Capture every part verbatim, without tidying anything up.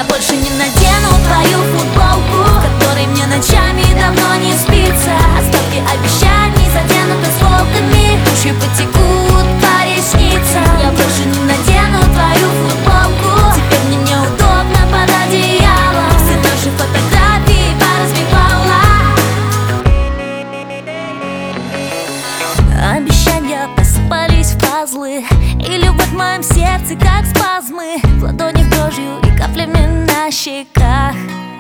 Я больше не надену твою футболку, в которой мне ночами давно не спится. Остатки обещаний затянуты осколками, тушью потекут по ресницам. Я больше не надену твою футболку, теперь мне неудобно под одеялом. Все наши фотографии поразбивала. Обещания посыпались в пазлы, и любовь в моем сердце как спазмы, в ладонях дрожью и каплями на щеках.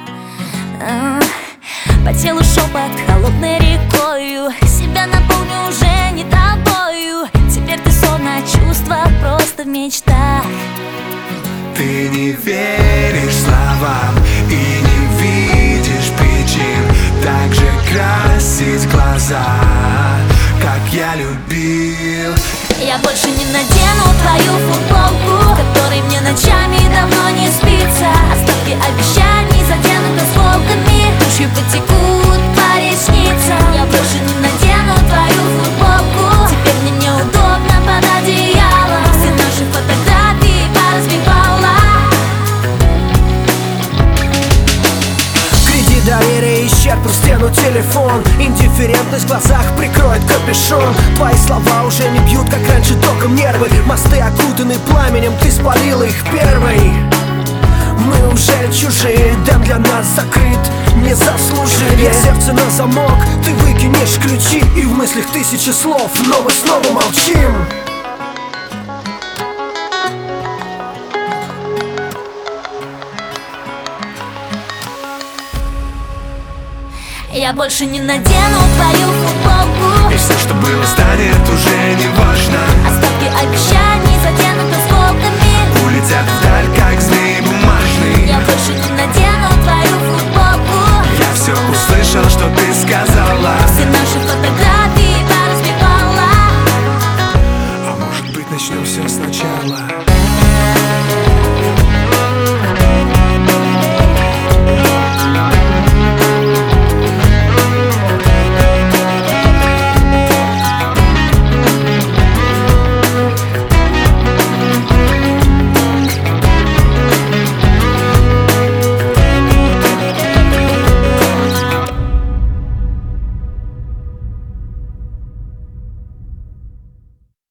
По телу шепот холодной рекою, себя наполню уже не тобою. Теперь ты сон, а чувства просто в мечтах. Ты не веришь словам и не видишь причин так же красить глаза, как я любил. Я больше не надену твою футболку, в которой мне ночами давно не спится. Остатки обещаний затянуты осколками, тушью потекут по ресницам. Я больше не надену твою футболку, теперь мне неудобно под одеялом. Все наши фотографии поразбивала. Кредит доверия исчерпал стену телефон, индифферентность в глазах прикроет капюшон. Твои слова уже не бьют, как раньше, током нервы. Мосты окутаны пламенем, ты спалила их первой. Мы уже чужие, дом для нас закрыт, не заслужили. Сердце на замок, ты выкинешь ключи, и в мыслях тысячи слов, но мы снова молчим. Я больше не надену твою футболку, И все, что было, станет уже не важно. остатки обещаний затянуты осколками. Улетят вдаль, как змеи бумажные. Я больше не надену